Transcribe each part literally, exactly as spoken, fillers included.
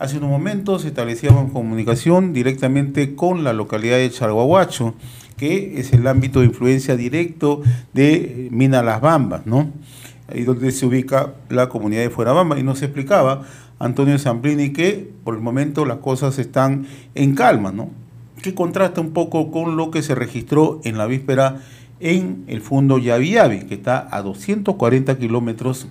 Hace unos momentos establecíamos comunicación directamente con la localidad de Chalhuahuacho, que es el ámbito de influencia directo de Mina Las Bambas, ¿no? Ahí donde se ubica la comunidad de Fuerabamba, y nos explicaba Antonio Zamplini que por el momento las cosas están en calma, ¿no? Que contrasta un poco con lo que se registró en la víspera en el Fundo Yavi Yavi, que está a doscientos cuarenta kilómetros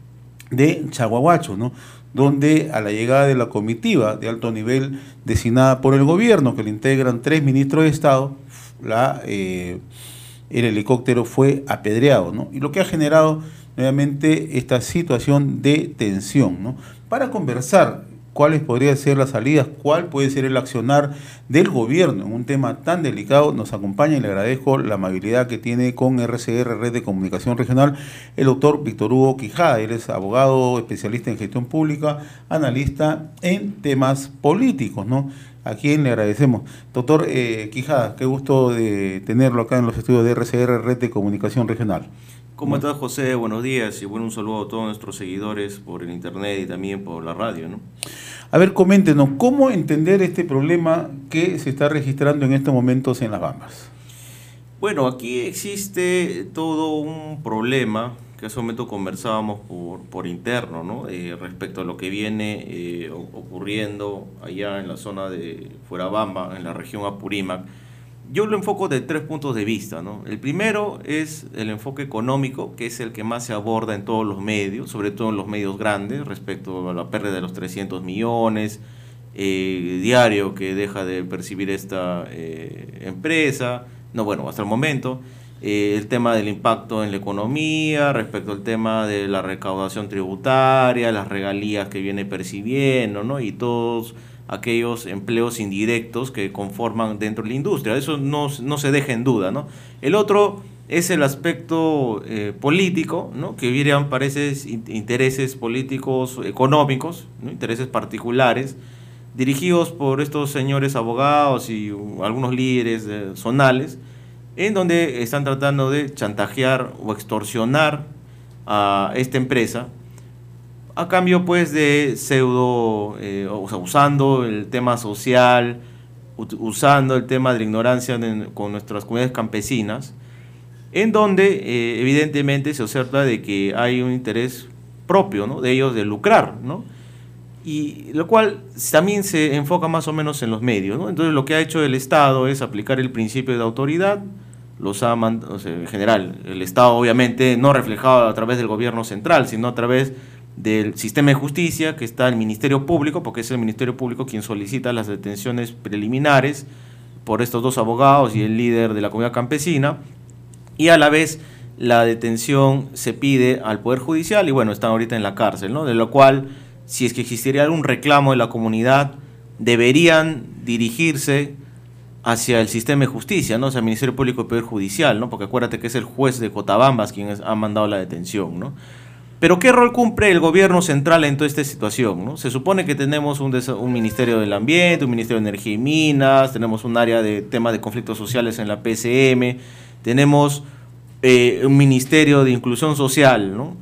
de Chalhuahuacho, ¿no? Donde a la llegada de la comitiva de alto nivel designada por el gobierno, que le integran tres ministros de Estado, la, eh, el helicóptero fue apedreado, ¿no? Y lo que ha generado nuevamente esta situación de tensión, ¿no? Para conversar cuáles podrían ser las salidas, cuál puede ser el accionar del gobierno en un tema tan delicado, nos acompaña y le agradezco la amabilidad que tiene con R C R, Red de Comunicación Regional, el doctor Víctor Hugo Quijada. Él es abogado, especialista en gestión pública, analista en temas políticos, ¿no? A quien le agradecemos. Doctor eh, Quijada, qué gusto de tenerlo acá en los estudios de R C R, Red de Comunicación Regional. ¿Cómo estás, José? Buenos días y bueno, un saludo a todos nuestros seguidores por el internet y también por la radio, ¿no? A ver, coméntenos, ¿cómo entender este problema que se está registrando en estos momentos en Las Bambas? Bueno, aquí existe todo un problema que hace un momento conversábamos por, por interno, ¿no? Eh, respecto a lo que viene eh, ocurriendo allá en la zona de Fuerabamba, en la región Apurímac. Yo lo enfoco de tres puntos de vista, ¿no? El primero es el enfoque económico, que es el que más se aborda en todos los medios, sobre todo en los medios grandes, respecto a la pérdida de los trescientos millones, eh, diario que deja de percibir esta eh, empresa, no, bueno, hasta el momento, eh, el tema del impacto en la economía, respecto al tema de la recaudación tributaria, las regalías que viene percibiendo, ¿no? Y todos aquellos empleos indirectos que conforman dentro de la industria. Eso no, no se deja en duda, ¿no? El otro es el aspecto eh, político, ¿no? Que vienen, parece, intereses políticos, económicos, ¿no? Intereses particulares, dirigidos por estos señores abogados y uh, algunos líderes eh, zonales, en donde están tratando de chantajear o extorsionar a esta empresa, a cambio pues de pseudo, eh, o sea, usando el tema social, usando el tema de la ignorancia de, con nuestras comunidades campesinas, en donde eh, evidentemente se observa de que hay un interés propio, ¿no? De ellos de lucrar, ¿no? Y lo cual también se enfoca más o menos en los medios, ¿no? Entonces lo que ha hecho el Estado es aplicar el principio de autoridad, los ha o sea, en general, el Estado obviamente no reflejado a través del gobierno central, sino a través del sistema de justicia, que está el Ministerio Público, porque es el Ministerio Público quien solicita las detenciones preliminares por estos dos abogados y el líder de la comunidad campesina, y a la vez la detención se pide al Poder Judicial y bueno, están ahorita en la cárcel, ¿no? De lo cual, si es que existiera algún reclamo de la comunidad, deberían dirigirse hacia el sistema de justicia, ¿no? O sea, el Ministerio Público y Poder Judicial, ¿no? Porque acuérdate que es el juez de Cotabambas quien es, ha mandado la detención, ¿no? Pero ¿qué rol cumple el gobierno central en toda esta situación, ¿no? Se supone que tenemos un, un Ministerio del Ambiente, un Ministerio de Energía y Minas, tenemos un área de temas de conflictos sociales en la P C M, tenemos eh, un Ministerio de Inclusión Social, ¿no?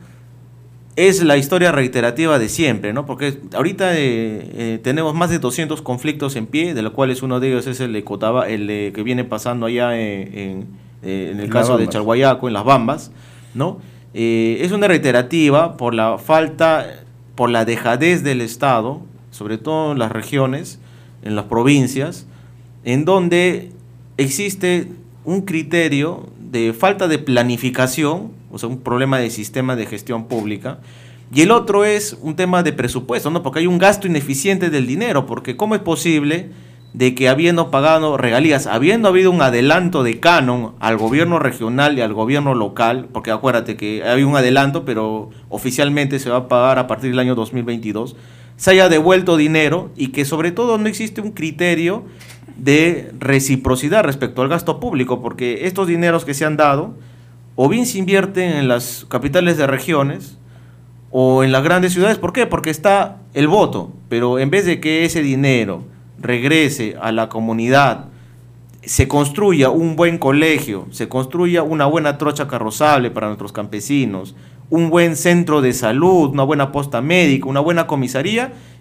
Es la historia reiterativa de siempre, ¿no? Porque ahorita eh, eh, tenemos más de doscientos conflictos en pie, de los cuales uno de ellos es el de Cotaba, el de, que viene pasando allá en, en, en el caso de Chalhuayaco, en Las Bambas, ¿no? Eh, es una reiterativa por la falta, por la dejadez del Estado, sobre todo en las regiones, en las provincias, en donde existe un criterio de falta de planificación, o sea, un problema de sistema de gestión pública, y el otro es un tema de presupuesto, ¿no? Porque hay un gasto ineficiente del dinero, porque ¿cómo es posible de que habiendo pagado regalías, habiendo habido un adelanto de canon al gobierno regional y al gobierno local, porque acuérdate que hay un adelanto, pero oficialmente se va a pagar a partir del año dos mil veintidós, se haya devuelto dinero y que sobre todo no existe un criterio de reciprocidad respecto al gasto público, porque estos dineros que se han dado, o bien se invierten en las capitales de regiones o en las grandes ciudades. ¿Por qué? Porque está el voto, pero en vez de que ese dinero regrese a la comunidad, se construya un buen colegio, se construya una buena trocha carrozable para nuestros campesinos, un buen centro de salud, una buena posta médica, una buena comisaría,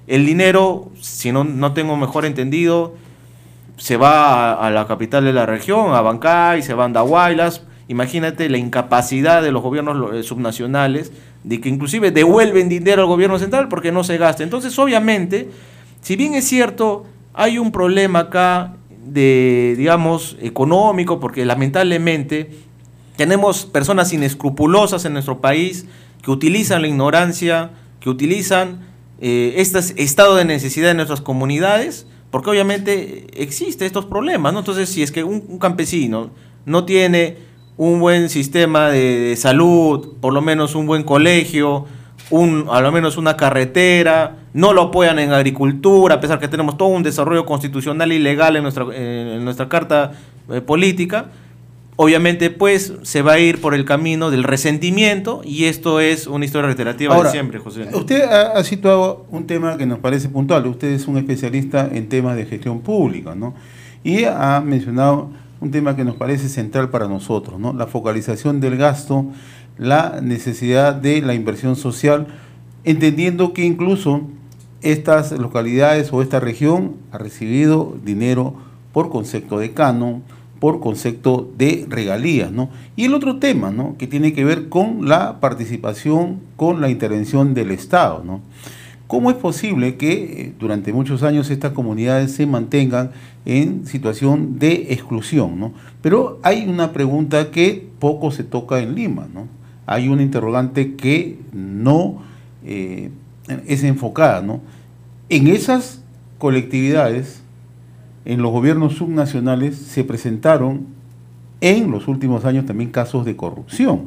el dinero, si no, no tengo mejor entendido, se va a, a la capital de la región, a Bancay, se va a Andahuaylas. Imagínate la incapacidad de los gobiernos eh, subnacionales de que inclusive devuelven dinero al gobierno central porque no se gasta. Entonces, obviamente, si bien es cierto, hay un problema acá de, digamos, económico, porque lamentablemente tenemos personas inescrupulosas en nuestro país que utilizan la ignorancia, que utilizan eh, este estado de necesidad de nuestras comunidades, porque obviamente existen estos problemas, ¿no? Entonces, si es que un, un campesino no tiene un buen sistema de, de salud, por lo menos un buen colegio, un, a lo menos una carretera, no lo apoyan en agricultura, a pesar que tenemos todo un desarrollo constitucional y legal en nuestra, en nuestra carta eh, política, obviamente pues se va a ir por el camino del resentimiento, y esto es una historia reiterativa. Ahora, de siempre, José. Usted ha, ha situado un tema que nos parece puntual. Usted es un especialista en temas de gestión pública, ¿no? Y ha mencionado un tema que nos parece central para nosotros, ¿no? La focalización del gasto, la necesidad de la inversión social, entendiendo que incluso estas localidades o esta región ha recibido dinero por concepto de canon, por concepto de regalías, ¿no? Y el otro tema, ¿no?, que tiene que ver con la participación, con la intervención del Estado, ¿no? ¿Cómo es posible que durante muchos años estas comunidades se mantengan en situación de exclusión, ¿no? Pero hay una pregunta que poco se toca en Lima, ¿no? Hay una interrogante que no eh, es enfocada, ¿no? En esas colectividades, en los gobiernos subnacionales, se presentaron en los últimos años también casos de corrupción.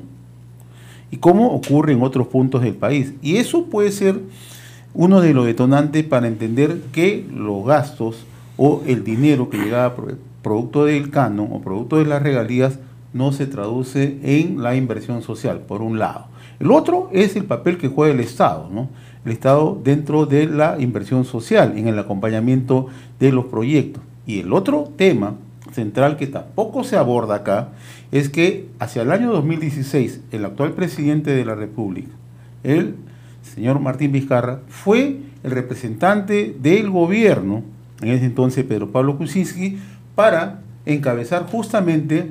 Y cómo ocurre en otros puntos del país. Y eso puede ser uno de los detonantes para entender que los gastos o el dinero que llegaba producto del canon o producto de las regalías no se traduce en la inversión social, por un lado. El otro es el papel que juega el Estado, ¿no? El Estado dentro de la inversión social, en el acompañamiento de los proyectos. Y el otro tema central que tampoco se aborda acá es que hacia el año dos mil dieciséis, el actual presidente de la República, el señor Martín Vizcarra, fue el representante del gobierno, en ese entonces Pedro Pablo Kuczynski, para encabezar justamente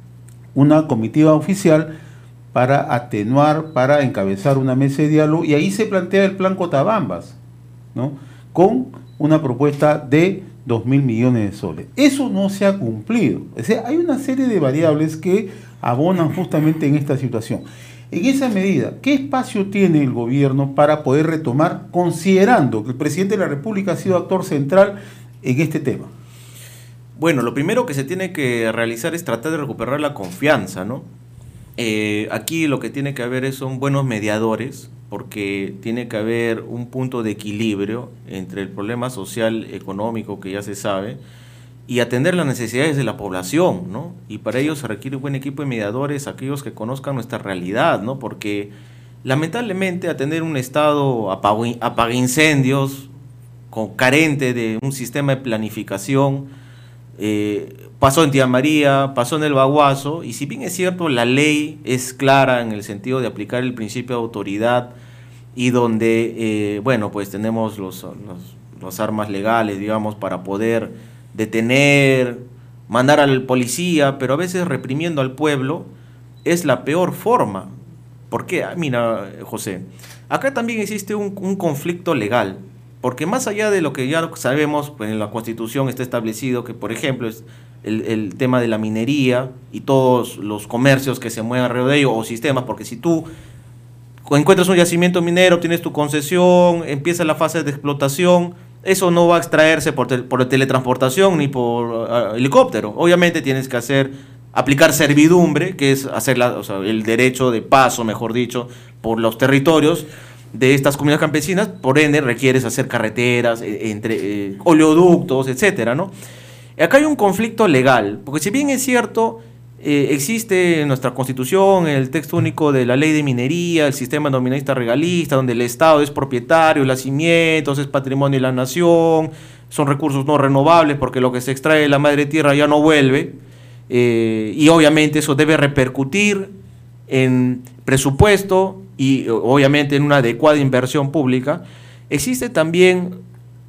una comitiva oficial para atenuar, para encabezar una mesa de diálogo, y ahí se plantea el plan Cotabambas, ¿no?, con una propuesta de dos mil millones de soles. Eso no se ha cumplido. O sea, hay una serie de variables que abonan justamente en esta situación. En esa medida, ¿qué espacio tiene el gobierno para poder retomar, considerando que el presidente de la República ha sido actor central en este tema? Bueno, lo primero que se tiene que realizar es tratar de recuperar la confianza, ¿no? Eh, aquí lo que tiene que haber es, son buenos mediadores, porque tiene que haber un punto de equilibrio entre el problema social, económico, que ya se sabe, y atender las necesidades de la población, ¿no? Y para ello se requiere un buen equipo de mediadores, aquellos que conozcan nuestra realidad, ¿no? Porque lamentablemente atender un Estado apaga incendios, con, carente de un sistema de planificación, eh, pasó en Tía María, pasó en el Baguazo, y si bien es cierto, la ley es clara en el sentido de aplicar el principio de autoridad, y donde, eh, bueno, pues tenemos los, los, los armas legales, digamos, para poder detener, mandar al policía, pero a veces reprimiendo al pueblo es la peor forma. ¿Por qué? Ah, mira, José, acá también existe un, un conflicto legal, porque más allá de lo que ya sabemos, pues en la Constitución está establecido que, por ejemplo, es el, el tema de la minería y todos los comercios que se mueven alrededor de ello, o sistemas, porque si tú encuentras un yacimiento minero, tienes tu concesión, empieza la fase de explotación, eso no va a extraerse por, te, por teletransportación ni por uh, helicóptero. Obviamente tienes que hacer, aplicar servidumbre, que es hacer la, o sea, el derecho de paso, mejor dicho, por los territorios de estas comunidades campesinas. Por ende, requieres hacer carreteras, eh, entre eh, oleoductos, etcétera, ¿no? Acá hay un conflicto legal, porque si bien es cierto, eh, existe en nuestra Constitución el texto único de la ley de minería, el sistema nominalista regalista, donde el Estado es propietario, los yacimientos es patrimonio de la nación, son recursos no renovables porque lo que se extrae de la madre tierra ya no vuelve, eh, y obviamente eso debe repercutir en presupuesto y obviamente en una adecuada inversión pública. existe también,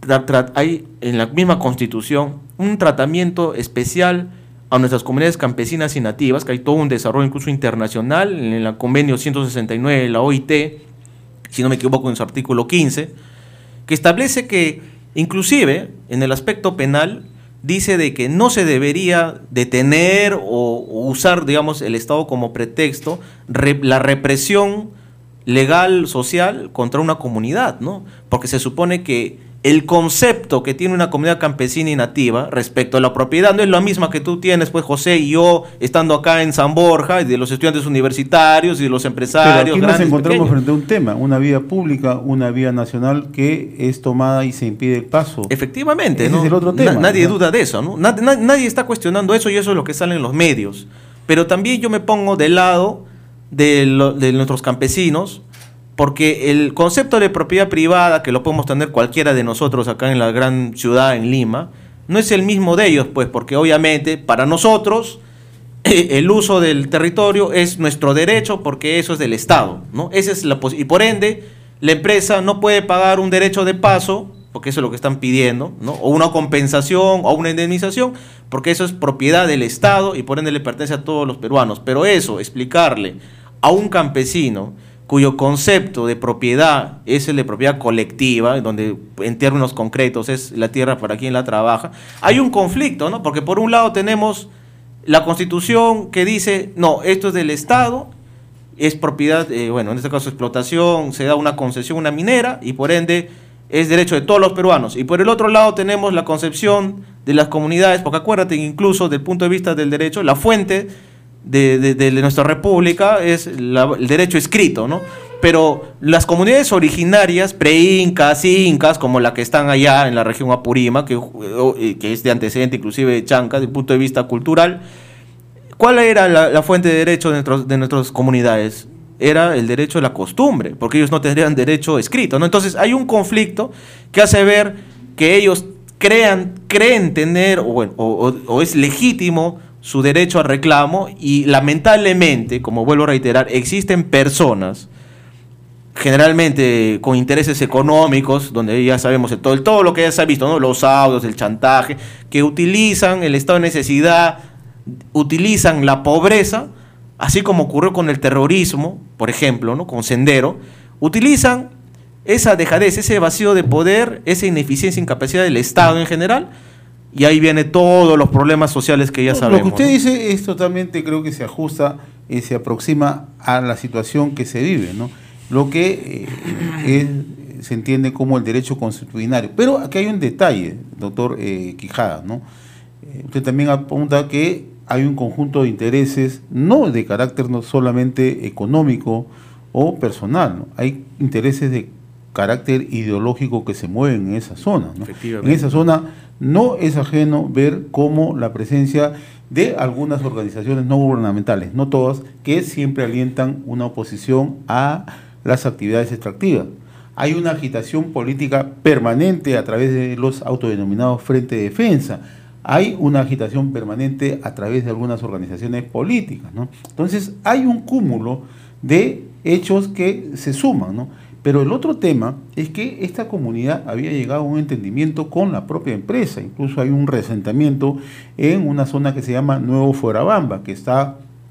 hay en la misma Constitución, un tratamiento especial a nuestras comunidades campesinas y nativas, que hay todo un desarrollo incluso internacional, en el convenio ciento sesenta y nueve de la O I T, si no me equivoco, en su artículo quince, que establece que, inclusive, en el aspecto penal, dice de que no se debería detener o, o usar, digamos, el Estado como pretexto, re, la represión legal, social, contra una comunidad, ¿no? Porque se supone que el concepto que tiene una comunidad campesina y nativa respecto a la propiedad no es la misma que tú tienes, pues, José y yo, estando acá en San Borja, y de los estudiantes universitarios y de los empresarios. Pero aquí grandes, nos encontramos pequeños. frente a un tema, una vía pública, una vía nacional que es tomada y se impide el paso. Efectivamente, Ese ¿no? es el otro tema, Na nadie ¿no? duda de eso, ¿no? Nad nad nadie está cuestionando eso y eso es lo que sale en los medios. Pero también yo me pongo del lado de, lo, de nuestros campesinos, porque el concepto de propiedad privada, que lo podemos tener cualquiera de nosotros acá en la gran ciudad, en Lima, no es el mismo de ellos, pues, porque obviamente para nosotros eh, el uso del territorio es nuestro derecho, porque eso es del Estado, ¿no? Esa es la y por ende, la empresa no puede pagar un derecho de paso, porque eso es lo que están pidiendo, ¿no? O una compensación o una indemnización, porque eso es propiedad del Estado y por ende le pertenece a todos los peruanos. Pero eso, explicarle a un campesino cuyo concepto de propiedad es el de propiedad colectiva, donde en términos concretos es la tierra para quien la trabaja, hay un conflicto, ¿no? Porque por un lado tenemos la Constitución que dice, no, esto es del Estado, es propiedad, eh, bueno, en este caso explotación, se da una concesión, una minera, y por ende es derecho de todos los peruanos. Y por el otro lado tenemos la concepción de las comunidades, porque acuérdate, incluso desde el punto de vista del derecho, la fuente De, de, de nuestra república es la, el derecho escrito, ¿no? Pero las comunidades originarias, pre-incas, incas, como la que están allá en la región Apurímac, que, que es de antecedente inclusive de Chanca, desde el punto de vista cultural, ¿cuál era la, la fuente de derecho de, nuestros, de nuestras comunidades? Era el derecho a la costumbre, porque ellos no tendrían derecho escrito, ¿no? Entonces hay un conflicto que hace ver que ellos crean, creen tener, o, bueno, o, o, o es legítimo su derecho al reclamo, y lamentablemente, como vuelvo a reiterar, existen personas, generalmente con intereses económicos, donde ya sabemos el todo, el, todo lo que ya se ha visto, ¿no? Los audios, el chantaje, que utilizan el estado de necesidad, utilizan la pobreza, así como ocurrió con el terrorismo, por ejemplo, ¿no? Con Sendero, utilizan esa dejadez, ese vacío de poder, esa ineficiencia, incapacidad del Estado en general. Y ahí viene todos los problemas sociales que ya no, sabemos. Lo que usted ¿no? dice es totalmente, creo que se ajusta y se aproxima a la situación que se vive, ¿no? Lo que eh, es, se entiende como el derecho consuetudinario. Pero aquí hay un detalle, doctor eh, Quijada, ¿no? Eh, usted también apunta que hay un conjunto de intereses, no de carácter no solamente económico o personal, ¿no? Hay intereses de carácter ideológico que se mueven en esa zona, ¿no? En esa zona no es ajeno ver cómo la presencia de algunas organizaciones no gubernamentales, no todas, que siempre alientan una oposición a las actividades extractivas. Hay una agitación política permanente a través de los autodenominados Frente de Defensa. Hay una agitación permanente a través de algunas organizaciones políticas, ¿no? Entonces hay un cúmulo de hechos que se suman, ¿no? Pero el otro tema es que esta comunidad había llegado a un entendimiento con la propia empresa. Incluso hay un resentamiento en una zona que se llama Nuevo Fuerabamba, que está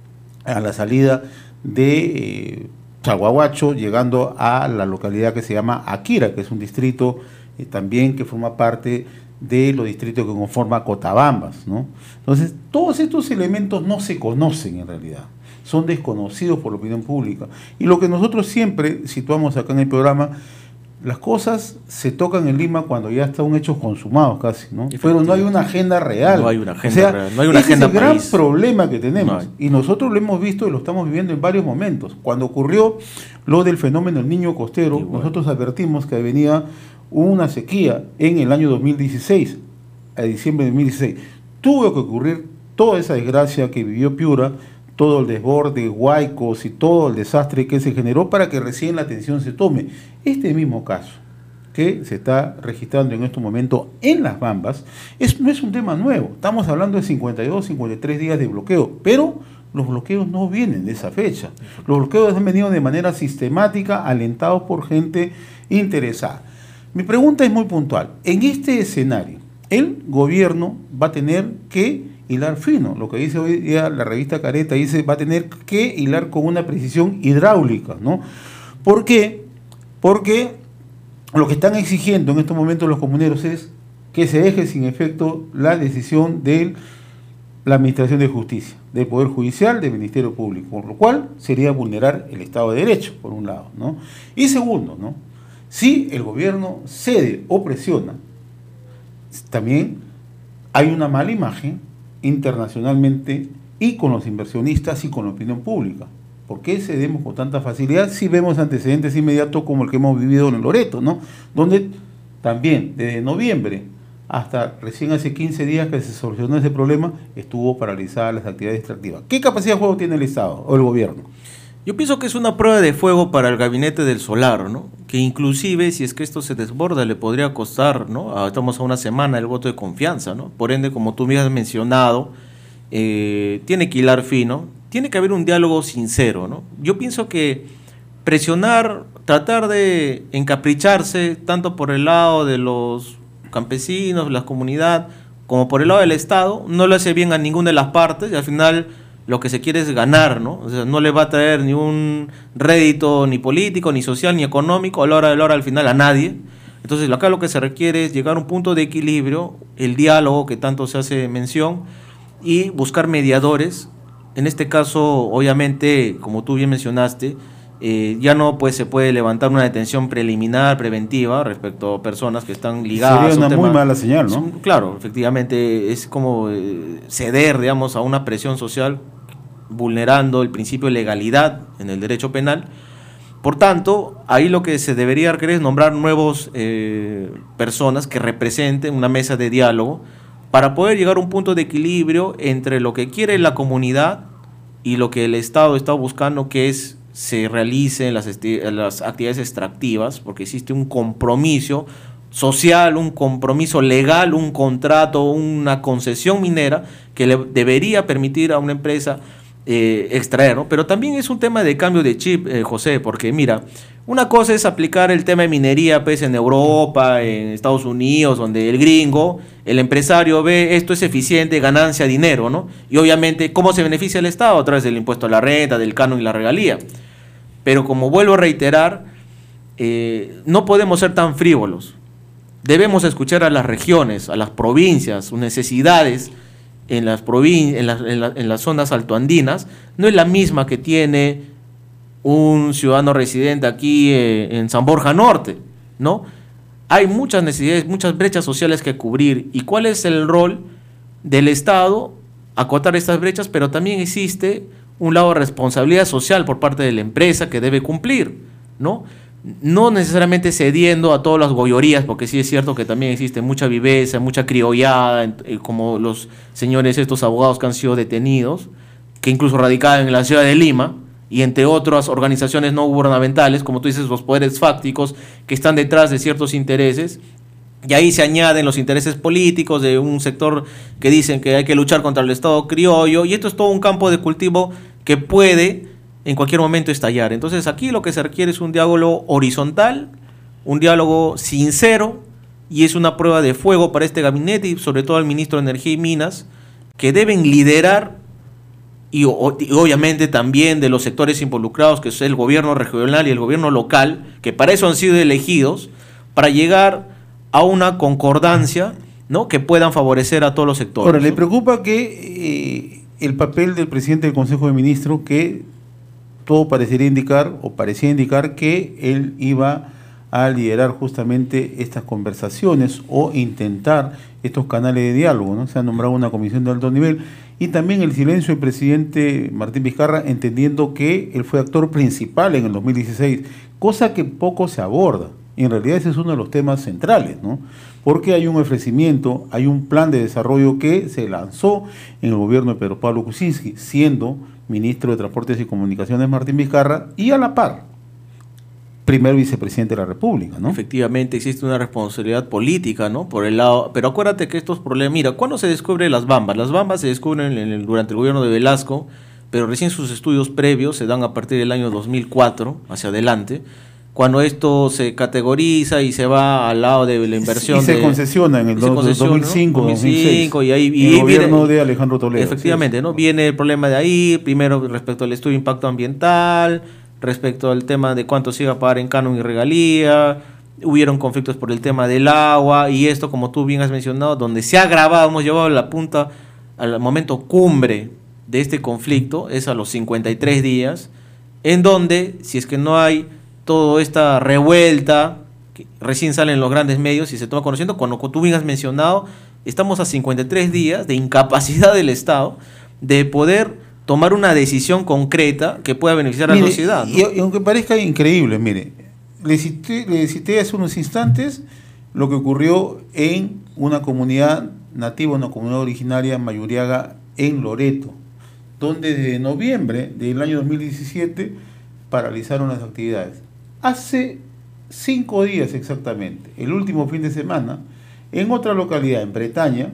a la salida de eh, Chaguahuacho, llegando a la localidad que se llama Akira, que es un distrito eh, también que forma parte de los distritos que conforman Cotabambas, ¿no? Entonces, todos estos elementos no se conocen en realidad, son desconocidos por la opinión pública. Y lo que nosotros siempre situamos acá en el programa, las cosas se tocan en Lima cuando ya están hechos consumados casi, ¿no? Pero no hay una agenda real. No hay una agenda o sea, real, no hay una ese agenda es el gran país. problema que tenemos. No y nosotros lo hemos visto y lo estamos viviendo en varios momentos. Cuando ocurrió lo del fenómeno del niño costero, bueno, nosotros advertimos que venía una sequía en el año dos mil dieciséis, a diciembre de dos mil dieciséis. Tuvo que ocurrir toda esa desgracia que vivió Piura, todo el desborde, Huaycos y todo el desastre que se generó para que recién la atención se tome. Este mismo caso que se está registrando en este momento en Las Bambas es, no es un tema nuevo. Estamos hablando de cincuenta y dos, cincuenta y tres días de bloqueo, pero los bloqueos no vienen de esa fecha. Los bloqueos han venido de manera sistemática, alentados por gente interesada. Mi pregunta es muy puntual. En este escenario, el gobierno va a tener que hilar fino. Lo que dice hoy día la revista Careta, dice va a tener que hilar con una precisión hidráulica, ¿no? ¿Por qué? Porque lo que están exigiendo en estos momentos los comuneros es que se deje sin efecto la decisión de la Administración de Justicia, del Poder Judicial, del Ministerio Público, por lo cual sería vulnerar el Estado de Derecho, por un lado, ¿no? Y segundo, ¿no? Si el gobierno cede o presiona, también hay una mala imagen internacionalmente y con los inversionistas y con la opinión pública. ¿Por qué cedemos con tanta facilidad si vemos antecedentes inmediatos como el que hemos vivido en Loreto, ¿no? Donde también desde noviembre hasta recién hace quince días que se solucionó ese problema, estuvo paralizada las actividades extractivas? ¿Qué capacidad de juego tiene el Estado o el gobierno? Yo pienso que es una prueba de fuego para el gabinete del solar, ¿no? Que inclusive si es que esto se desborda le podría costar, ¿no? Ah, estamos a una semana el voto de confianza, ¿no? Por ende, como tú me has mencionado, eh, tiene que hilar fino, tiene que haber un diálogo sincero, ¿no? Yo pienso que presionar, tratar de encapricharse tanto por el lado de los campesinos, la comunidad, como por el lado del Estado, no le hace bien a ninguna de las partes y al final lo que se quiere es ganar, ¿no? O sea, no le va a traer ni un rédito ni político, ni social, ni económico a la hora de la hora al final a nadie. Entonces acá lo que se requiere es llegar a un punto de equilibrio, el diálogo que tanto se hace mención y buscar mediadores. En este caso, obviamente, como tú bien mencionaste, eh, ya no pues se puede levantar una detención preliminar, preventiva, respecto a personas que están ligadas. Sería una tema, muy mala señal, ¿no? Claro, efectivamente, es como eh, ceder, digamos, a una presión social, vulnerando el principio de legalidad en el derecho penal. Por tanto, ahí lo que se debería hacer es nombrar nuevos eh, personas que representen una mesa de diálogo para poder llegar a un punto de equilibrio entre lo que quiere la comunidad y lo que el Estado está buscando, que es se realicen las, las actividades extractivas, porque existe un compromiso social, un compromiso legal, un contrato, una concesión minera que le debería permitir a una empresa eh, extraer, ¿no? Pero también es un tema de cambio de chip, eh, José, porque mira, una cosa es aplicar el tema de minería pues, en Europa, en Estados Unidos, donde el gringo, el empresario ve esto es eficiente, ganancia, dinero, ¿no? Y obviamente, ¿cómo se beneficia el Estado? A través del impuesto a la renta, del canon y la regalía. Pero como vuelvo a reiterar, eh, no podemos ser tan frívolos. Debemos escuchar a las regiones, a las provincias, sus necesidades en las, provin en las, en la, en las zonas altoandinas. No es la misma que tiene un ciudadano residente aquí eh, en San Borja Norte, ¿no? Hay muchas necesidades, muchas brechas sociales que cubrir. ¿Y cuál es el rol del Estado? Acotar estas brechas, pero también existe un lado de responsabilidad social por parte de la empresa que debe cumplir, ¿no? No necesariamente cediendo a todas las goyorías, porque sí es cierto que también existe mucha viveza, mucha criollada, como los señores estos abogados que han sido detenidos, que incluso radicaban en la ciudad de Lima, y entre otras organizaciones no gubernamentales, como tú dices, los poderes fácticos que están detrás de ciertos intereses. Y ahí se añaden los intereses políticos de un sector que dicen que hay que luchar contra el Estado criollo, y esto es todo un campo de cultivo que puede en cualquier momento estallar. Entonces aquí lo que se requiere es un diálogo horizontal, un diálogo sincero, y es una prueba de fuego para este gabinete y sobre todo al ministro de Energía y Minas, que deben liderar, y, y obviamente también de los sectores involucrados, que es el gobierno regional y el gobierno local, que para eso han sido elegidos, para llegar a una concordancia, ¿no?, que puedan favorecer a todos los sectores. Ahora, ¿le ¿no? preocupa que eh, el papel del presidente del Consejo de Ministros, que todo parecería indicar, o parecía indicar, que él iba a liderar justamente estas conversaciones o intentar estos canales de diálogo, ¿no? Se ha nombrado una comisión de alto nivel, y también el silencio del presidente Martín Vizcarra, entendiendo que él fue actor principal en el dos mil dieciséis, cosa que poco se aborda. Y en realidad ese es uno de los temas centrales, ¿no? Porque hay un ofrecimiento, hay un plan de desarrollo que se lanzó en el gobierno de Pedro Pablo Kuczynski, siendo ministro de Transportes y Comunicaciones Martín Vizcarra, y a la par, primer vicepresidente de la República, ¿no? Efectivamente existe una responsabilidad política, ¿no? Por el lado, pero acuérdate que estos problemas, mira, ¿cuándo se descubren las bambas? Las bambas se descubren en el, durante el gobierno de Velasco, pero recién sus estudios previos se dan a partir del año dos mil cuatro hacia adelante. cuando esto se categoriza y se va al lado de la inversión. Y se de, concesiona en el do, concesiona, dos mil cinco, ¿no? dos mil seis, y ahí y el gobierno viene, de Alejandro Toledo. Efectivamente, sí, ¿no? Viene el problema de ahí, primero respecto al estudio de impacto ambiental, respecto al tema de cuánto se iba a pagar en canon y regalía, hubieron conflictos por el tema del agua, y esto, como tú bien has mencionado, donde se ha agravado, hemos llevado la punta al momento cumbre de este conflicto, es a los cincuenta y tres días, en donde, si es que no hay toda esta revuelta, que recién salen los grandes medios y se toma conociendo, cuando tú bien has mencionado, estamos a cincuenta y tres días de incapacidad del Estado de poder tomar una decisión concreta que pueda beneficiar mire, a la sociedad, ¿no? Y, y aunque parezca increíble, mire, le cité, le cité hace unos instantes lo que ocurrió en una comunidad nativa, una comunidad originaria mayuriaga en Loreto, donde desde noviembre del año dos mil diecisiete paralizaron las actividades. Hace cinco días exactamente, el último fin de semana, en otra localidad, en Bretaña,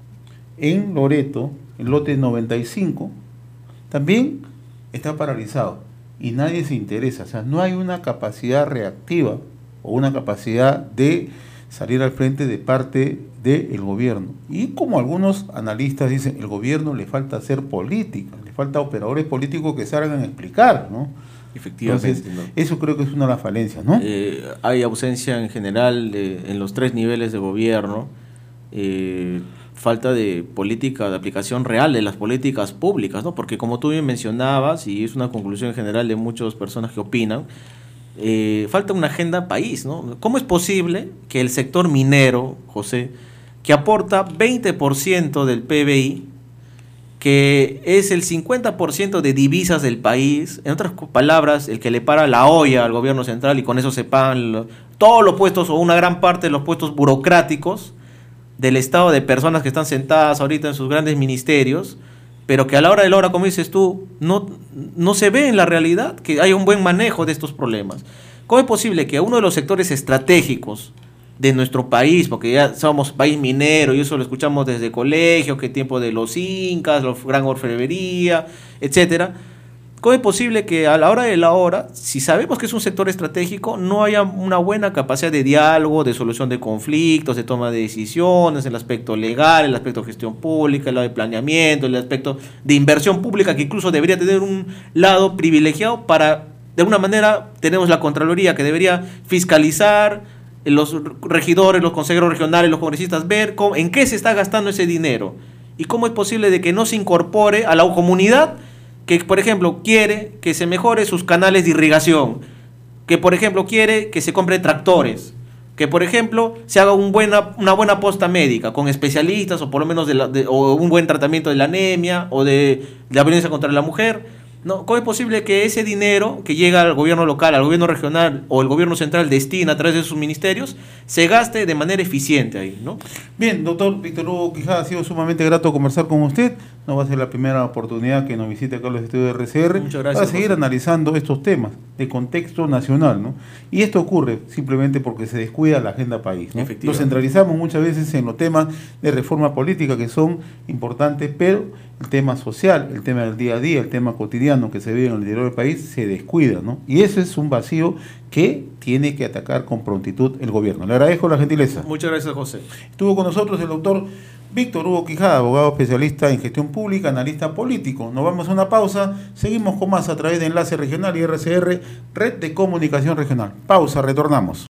en Loreto, el lote noventa y cinco, también está paralizado y nadie se interesa. O sea, no hay una capacidad reactiva o una capacidad de salir al frente de parte del gobierno. Y como algunos analistas dicen, el gobierno le falta hacer política, le falta operadores políticos que salgan a explicar, ¿no? Efectivamente. Entonces, ¿no? Eso creo que es una de las falencias, ¿no? Eh, hay ausencia en general de, en los tres niveles de gobierno, eh, falta de política, de aplicación real de las políticas públicas, ¿no? Porque como tú bien mencionabas, y es una conclusión general de muchas personas que opinan, eh, falta una agenda país, ¿no? ¿Cómo es posible que el sector minero, José, que aporta veinte por ciento del P B I, que es el cincuenta por ciento de divisas del país, en otras palabras, el que le para la olla al gobierno central y con eso se pagan lo, todos los puestos o una gran parte de los puestos burocráticos del estado de personas que están sentadas ahorita en sus grandes ministerios, pero que a la hora de la hora, como dices tú, no, no se ve en la realidad que hay un buen manejo de estos problemas? ¿Cómo es posible que uno de los sectores estratégicos de nuestro país, porque ya somos país minero y eso lo escuchamos desde colegio, que tiempo de los incas, la gran orfebrería, etcétera? ¿Cómo es posible que a la hora de la hora, si sabemos que es un sector estratégico, no haya una buena capacidad de diálogo, de solución de conflictos, de toma de decisiones, el aspecto legal, el aspecto de gestión pública, el lado de planeamiento, el aspecto de inversión pública, que incluso debería tener un lado privilegiado para, de alguna manera, tenemos la Contraloría que debería fiscalizar, los regidores, los consejeros regionales, los congresistas, ver cómo, en qué se está gastando ese dinero y cómo es posible de que no se incorpore a la comunidad que, por ejemplo, quiere que se mejore sus canales de irrigación, que, por ejemplo, quiere que se compre tractores, que, por ejemplo, se haga un buena, una buena posta médica con especialistas o por lo menos de la, de, o un buen tratamiento de la anemia o de, de la violencia contra la mujer. ¿No? ¿Cómo es posible que ese dinero que llega al gobierno local, al gobierno regional o el gobierno central destina a través de sus ministerios se gaste de manera eficiente ahí, ¿no? Bien, doctor Víctor Hugo Quijada, ha sido sumamente grato conversar con usted. No va a ser la primera oportunidad que nos visite acá a los estudios de R C R. Muchas gracias. Para seguir José. analizando estos temas de contexto nacional, ¿no? Y esto ocurre simplemente porque se descuida la agenda país, ¿no? Lo centralizamos muchas veces en los temas de reforma política que son importantes, pero el tema social, el tema del día a día, el tema cotidiano que se vive en el interior del país se descuida, ¿no? Y ese es un vacío que tiene que atacar con prontitud el gobierno. Le agradezco la gentileza. Muchas gracias, José. Estuvo con nosotros el doctor Víctor Hugo Quijada, abogado especialista en gestión pública, analista político. Nos vamos a una pausa, seguimos con más a través de Enlace Regional y R C R, Red de Comunicación Regional. Pausa, retornamos.